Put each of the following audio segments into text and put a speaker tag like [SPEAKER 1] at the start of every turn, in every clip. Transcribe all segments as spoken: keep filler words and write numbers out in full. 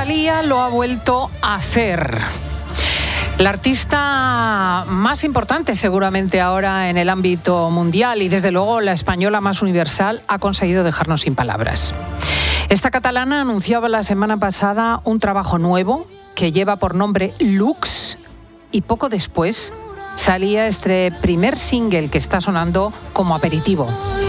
[SPEAKER 1] Rosalía lo ha vuelto a hacer. La artista más importante seguramente ahora en el ámbito mundial y desde luego la española más universal ha conseguido dejarnos sin palabras. Esta catalana anunciaba la semana pasada un trabajo nuevo que lleva por nombre Lux y poco después salía este primer single que está sonando como aperitivo.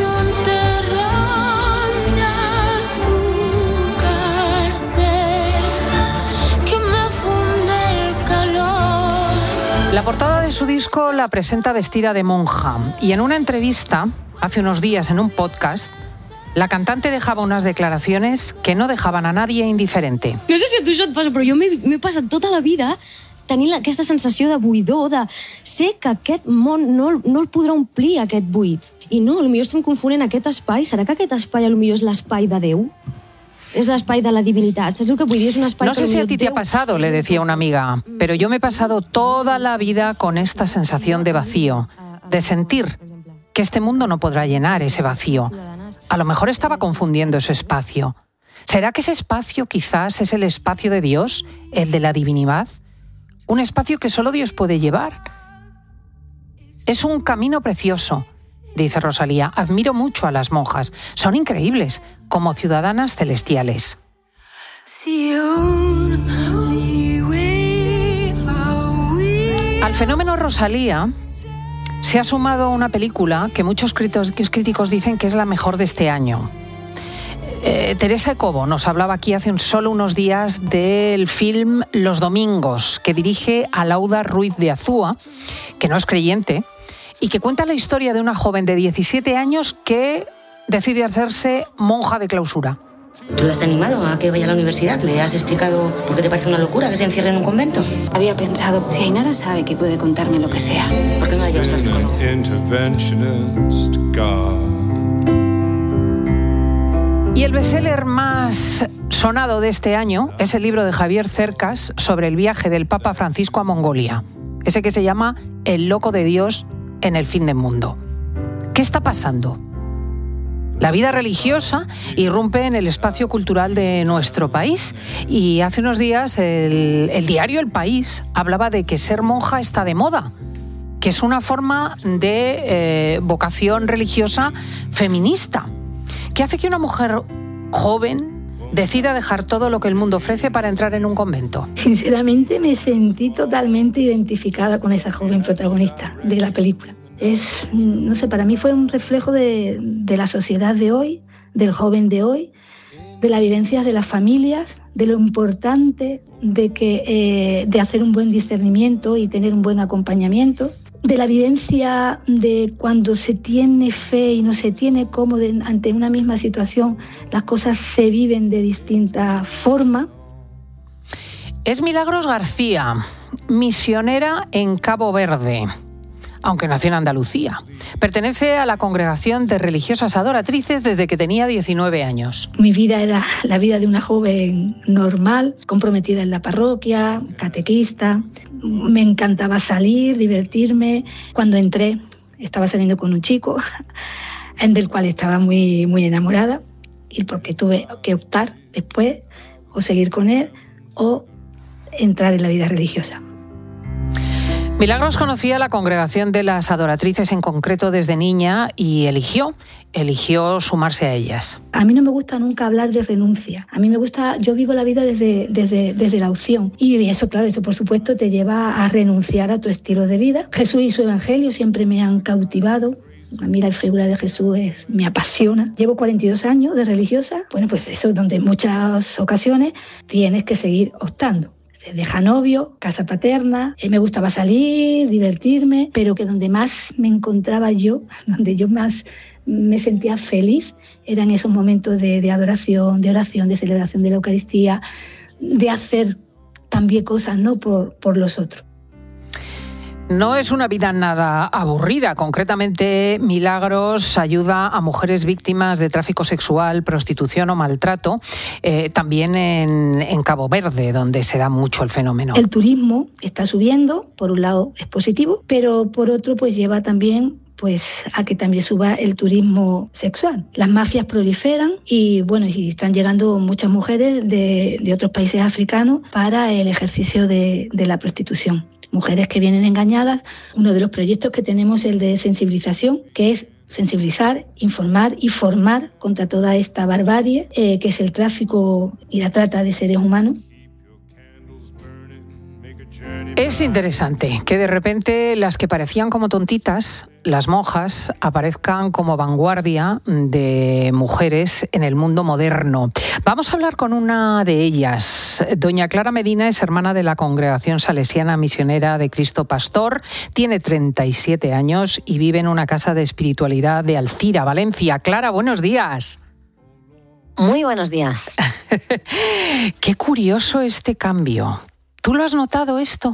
[SPEAKER 1] La portada de su disco la presenta vestida de monja y en una entrevista, hace unos días en un podcast, la cantante dejaba unas declaraciones que no dejaban a nadie indiferente.
[SPEAKER 2] No sé si a tu això et passa, però jo m'he passat tota la vida tenint aquesta sensació de buidor, de sé que aquest món no, no el podrà omplir, aquest buit. I no, potser estem confonent aquest espai. Serà que aquest espai potser és l'espai de Déu? Es el espai de la divinidad. ¿Sabes lo que es un espai?
[SPEAKER 1] No sé si a ti te ha pasado, le decía una amiga, pero yo me he pasado toda la vida con esta sensación de vacío, de sentir que este mundo no podrá llenar ese vacío. A lo mejor estaba confundiendo ese espacio. ¿Será que ese espacio quizás es el espacio de Dios, el de la divinidad? Un espacio que solo Dios puede llevar. Es un camino precioso, dice Rosalía. Admiro mucho a las monjas. Son increíbles, como ciudadanas celestiales. Al fenómeno Rosalía se ha sumado una película que muchos críticos dicen que es la mejor de este año. Eh, Teresa Cobo nos hablaba aquí hace solo unos días del film Los Domingos, que dirige Alauda Ruiz de Azúa, que no es creyente, y que cuenta la historia de una joven de diecisiete años que decide hacerse monja de clausura.
[SPEAKER 3] ¿Tú le has animado a que vaya a la universidad? ¿Le has explicado por qué te parece una locura que se encierre en un convento?
[SPEAKER 4] Había pensado, si Ainara sabe que puede contarme lo que sea,
[SPEAKER 3] ¿por qué no la llevas al psicólogo?
[SPEAKER 1] Y el bestseller más sonado de este año es el libro de Javier Cercas sobre el viaje del Papa Francisco a Mongolia, ese que se llama El loco de Dios en el fin del mundo. ¿Qué está pasando? La vida religiosa irrumpe en el espacio cultural de nuestro país y hace unos días el, el diario El País hablaba de que ser monja está de moda, que es una forma de eh, vocación religiosa feminista, que hace que una mujer joven decida dejar todo lo que el mundo ofrece para entrar en un convento.
[SPEAKER 5] Sinceramente me sentí totalmente identificada con esa joven protagonista de la película. Es, no sé, para mí fue un reflejo de, de la sociedad de hoy, del joven de hoy, de las vivencias de las familias, de lo importante de, que, eh, de hacer un buen discernimiento y tener un buen acompañamiento, de la vivencia de cuando se tiene fe y no se tiene, cómo de, ante una misma situación las cosas se viven de distinta forma.
[SPEAKER 1] Es Milagros García, misionera en Cabo Verde, aunque nació en Andalucía. Pertenece a la congregación de religiosas adoratrices desde que tenía diecinueve años.
[SPEAKER 5] Mi vida era la vida de una joven normal, comprometida en la parroquia, catequista. Me encantaba salir, divertirme. Cuando entré, estaba saliendo con un chico del cual estaba muy, muy enamorada, y porque tuve que optar después o seguir con él o entrar en la vida religiosa.
[SPEAKER 1] Milagros conocía la congregación de las adoratrices en concreto desde niña y eligió, eligió sumarse a ellas.
[SPEAKER 5] A mí no me gusta nunca hablar de renuncia. A mí me gusta, yo vivo la vida desde, desde, desde la opción. Y eso, claro, eso por supuesto te lleva a renunciar a tu estilo de vida. Jesús y su evangelio siempre me han cautivado. A mí la figura de Jesús es, me apasiona. Llevo cuarenta y dos años de religiosa. Bueno, pues eso, donde en muchas ocasiones tienes que seguir optando. Se deja novio, casa paterna, eh, me gustaba salir, divertirme, pero que donde más me encontraba yo, donde yo más me sentía feliz, eran esos momentos de, de adoración, de oración, de celebración de la Eucaristía, de hacer también cosas, ¿no?, por, por los otros.
[SPEAKER 1] No es una vida nada aburrida. Concretamente, Milagros ayuda a mujeres víctimas de tráfico sexual, prostitución o maltrato, eh, también en, en Cabo Verde, donde se da mucho el fenómeno.
[SPEAKER 5] El turismo está subiendo, por un lado es positivo, pero por otro pues lleva también pues a que también suba el turismo sexual. Las mafias proliferan y bueno, y están llegando muchas mujeres de, de otros países africanos para el ejercicio de, de la prostitución. Mujeres que vienen engañadas. Uno de los proyectos que tenemos es el de sensibilización, que es sensibilizar, informar y formar contra toda esta barbarie eh, que es el tráfico y la trata de seres humanos.
[SPEAKER 1] Es interesante que de repente las que parecían como tontitas, las monjas, aparezcan como vanguardia de mujeres en el mundo moderno. Vamos a hablar con una de ellas. Doña Clara Medina es hermana de la Congregación Salesiana Misionera de Cristo Pastor, tiene treinta y siete años y vive en una casa de espiritualidad de Alcira, Valencia. Clara, buenos días.
[SPEAKER 6] Muy buenos días.
[SPEAKER 1] Qué curioso este cambio. ¿Tú lo has notado esto?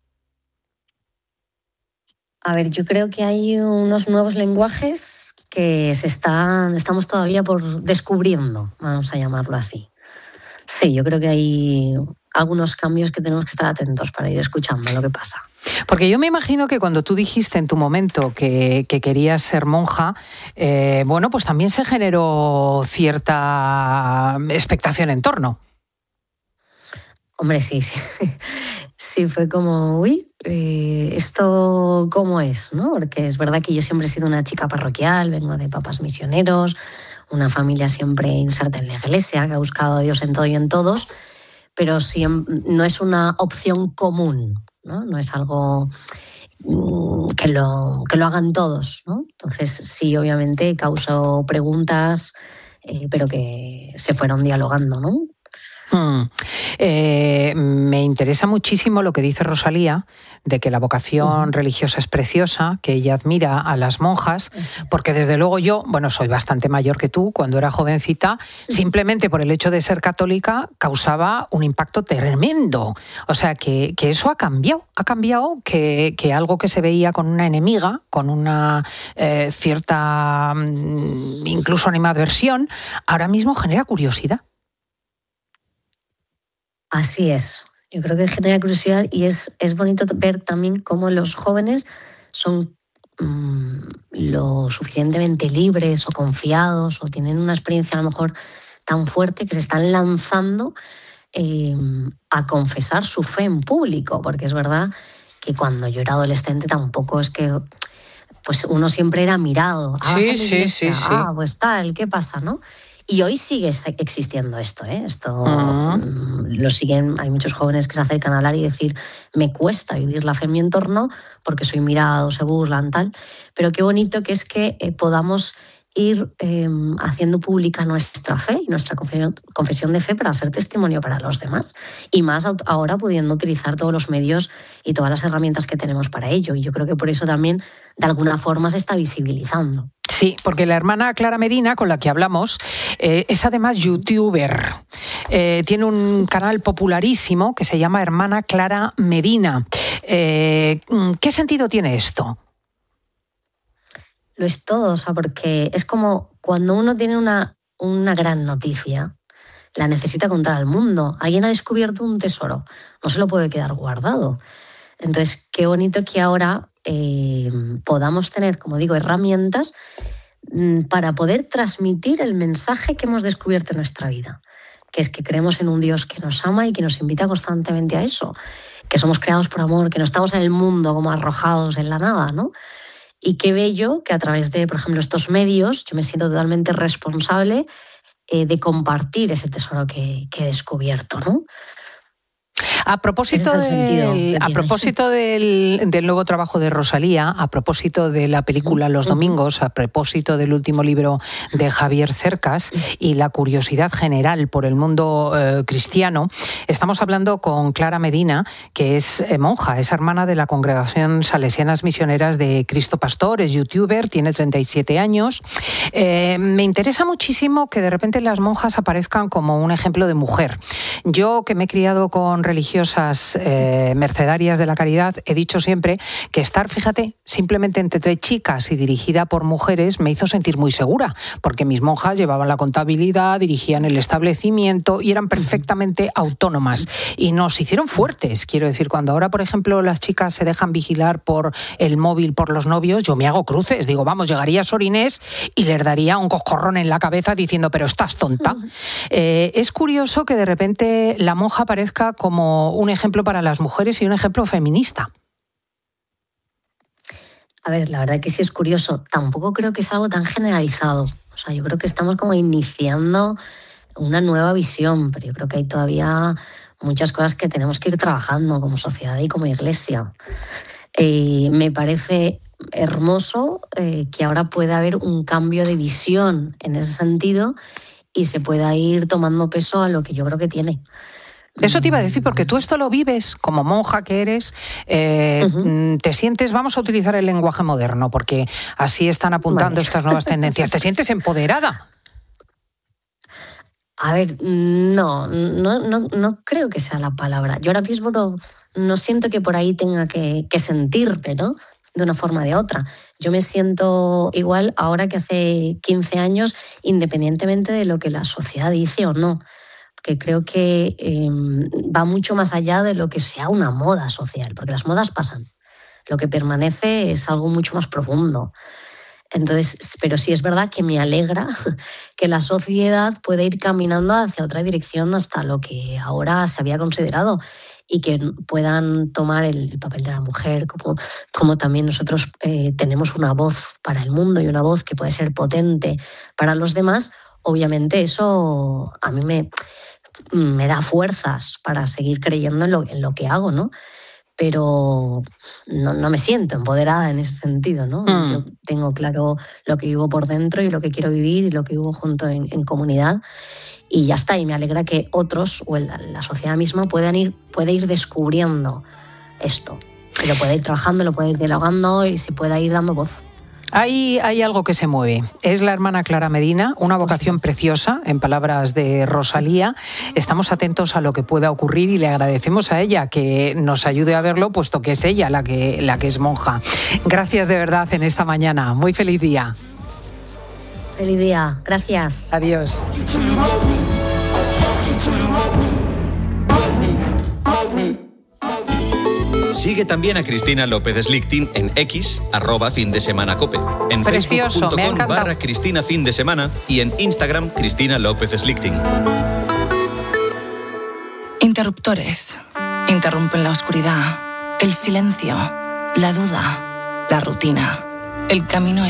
[SPEAKER 6] A ver, yo creo que hay unos nuevos lenguajes que se están, estamos todavía por descubriendo, vamos a llamarlo así. Sí, yo creo que hay algunos cambios que tenemos que estar atentos para ir escuchando lo que pasa.
[SPEAKER 1] Porque yo me imagino que cuando tú dijiste en tu momento que, que querías ser monja, eh, bueno, pues también se generó cierta expectación en torno.
[SPEAKER 6] Hombre, sí, sí. Sí, fue como, uy, eh, ¿esto cómo es? ¿No? Porque es verdad que yo siempre he sido una chica parroquial, vengo de papás misioneros, una familia siempre inserta en la iglesia, que ha buscado a Dios en todo y en todos, pero sí, no es una opción común, ¿no? No es algo que lo, que lo hagan todos, ¿no? Entonces, sí, obviamente causó preguntas, eh, pero que se fueron dialogando, ¿no?
[SPEAKER 1] Hmm. Eh, me interesa muchísimo lo que dice Rosalía, de que la vocación uh-huh. religiosa es preciosa, que ella admira a las monjas, Exacto. porque desde luego yo, bueno, soy bastante mayor que tú, cuando era jovencita, sí. simplemente por el hecho de ser católica causaba un impacto tremendo. O sea, que, que eso ha cambiado, ha cambiado que, que algo que se veía con una enemiga, con una eh, cierta, incluso animadversión, ahora mismo genera curiosidad.
[SPEAKER 6] Así es. Yo creo que genera curiosidad y es, es bonito ver también cómo los jóvenes son mmm, lo suficientemente libres o confiados o tienen una experiencia a lo mejor tan fuerte que se están lanzando eh, a confesar su fe en público, porque es verdad que cuando yo era adolescente tampoco es que pues uno siempre era mirado. Ah,
[SPEAKER 1] sí, sí, sí, sí.
[SPEAKER 6] Ah, pues tal, ¿qué pasa, no? Y hoy sigue existiendo esto, ¿eh? Esto uh-huh. lo siguen, hay muchos jóvenes que se acercan a hablar y decir, me cuesta vivir la fe en mi entorno porque soy mirado, se burlan, tal. Pero qué bonito que es que eh, podamos ir eh, haciendo pública nuestra fe y nuestra confesión, confesión de fe para ser testimonio para los demás. Y más ahora pudiendo utilizar todos los medios y todas las herramientas que tenemos para ello. Y yo creo que por eso también, de alguna forma, se está visibilizando.
[SPEAKER 1] Sí, porque la hermana Clara Medina, con la que hablamos, eh, es además youtuber. Eh, tiene un canal popularísimo que se llama Hermana Clara Medina. Eh, ¿Qué sentido tiene esto?
[SPEAKER 6] Lo es todo, o sea, porque es como cuando uno tiene una, una gran noticia, la necesita contar al mundo. Alguien ha descubierto un tesoro, no se lo puede quedar guardado. Entonces, qué bonito que ahora eh, podamos tener, como digo, herramientas mmm, para poder transmitir el mensaje que hemos descubierto en nuestra vida, que es que creemos en un Dios que nos ama y que nos invita constantemente a eso, que somos creados por amor, que no estamos en el mundo como arrojados en la nada, ¿no? Y qué bello que a través de, por ejemplo, estos medios, yo me siento totalmente responsable eh, de compartir ese tesoro que, que he descubierto, ¿no?
[SPEAKER 1] A propósito, del, a propósito del, del nuevo trabajo de Rosalía, a propósito de la película Los Domingos, a propósito del último libro de Javier Cercas y la curiosidad general por el mundo eh, cristiano, estamos hablando con Clara Medina, que es eh, monja, es hermana de la Congregación Salesianas Misioneras de Cristo Pastor, es youtuber, tiene treinta y siete años. Eh, me interesa muchísimo que de repente las monjas aparezcan como un ejemplo de mujer. Yo, que me he criado con religiosas preciosas eh, mercedarias de la caridad, he dicho siempre que estar, fíjate, simplemente entre tres chicas y dirigida por mujeres me hizo sentir muy segura, porque mis monjas llevaban la contabilidad, dirigían el establecimiento y eran perfectamente autónomas. Y nos hicieron fuertes, quiero decir, cuando ahora, por ejemplo, las chicas se dejan vigilar por el móvil, por los novios, yo me hago cruces. Digo, vamos, llegaría Sor Inés y les daría un coscorrón en la cabeza diciendo, pero estás tonta. Eh, es curioso que de repente la monja aparezca como un ejemplo para las mujeres y un ejemplo feminista.
[SPEAKER 6] A ver, la verdad que sí es curioso. Tampoco creo que es algo tan generalizado. O sea, yo creo que estamos como iniciando una nueva visión, pero yo creo que hay todavía muchas cosas que tenemos que ir trabajando como sociedad y como iglesia. Eh, me parece hermoso eh, que ahora pueda haber un cambio de visión en ese sentido y se pueda ir tomando peso a lo que yo creo que tiene.
[SPEAKER 1] Eso te iba a decir, porque tú esto lo vives como monja que eres, eh, uh-huh. te sientes, vamos a utilizar el lenguaje moderno, porque así están apuntando vale. estas nuevas tendencias, ¿te sientes empoderada?
[SPEAKER 6] A ver, no, no, no, no creo que sea la palabra. Yo ahora mismo no, no siento que por ahí tenga que, que sentirme, ¿no? De una forma o de otra. Yo me siento igual ahora que hace quince años, independientemente de lo que la sociedad dice o no. Que creo que eh, va mucho más allá de lo que sea una moda social, porque las modas pasan. Lo que permanece es algo mucho más profundo. Entonces, pero sí es verdad que me alegra que la sociedad pueda ir caminando hacia otra dirección hasta lo que ahora se había considerado y que puedan tomar el papel de la mujer, como, como también nosotros eh, tenemos una voz para el mundo y una voz que puede ser potente para los demás. Obviamente eso a mí me, me da fuerzas para seguir creyendo en lo, en lo que hago, ¿no? Pero no, no me siento empoderada en ese sentido, ¿no? Mm. Yo tengo claro lo que vivo por dentro y lo que quiero vivir y lo que vivo junto en, en comunidad y ya está. Y me alegra que otros o la, la sociedad misma puedan ir, puede ir descubriendo esto. Y lo pueda ir trabajando, lo pueda ir dialogando y se pueda ir dando voz.
[SPEAKER 1] Hay, hay algo que se mueve. Es la hermana Clara Medina, una vocación preciosa, en palabras de Rosalía. Estamos atentos a lo que pueda ocurrir y le agradecemos a ella que nos ayude a verlo, puesto que es ella la que, la que es monja. Gracias de verdad en esta mañana. Muy feliz día.
[SPEAKER 6] Feliz día. Gracias.
[SPEAKER 1] Adiós.
[SPEAKER 7] Sigue también a Cristina López Slichting en X, arroba fin de semana cope, en
[SPEAKER 1] Precioso,
[SPEAKER 7] facebook punto com barra Cristina fin de semana y en Instagram Cristina López Slichting.
[SPEAKER 8] Interruptores. Interrumpen la oscuridad, el silencio, la duda, la rutina. El camino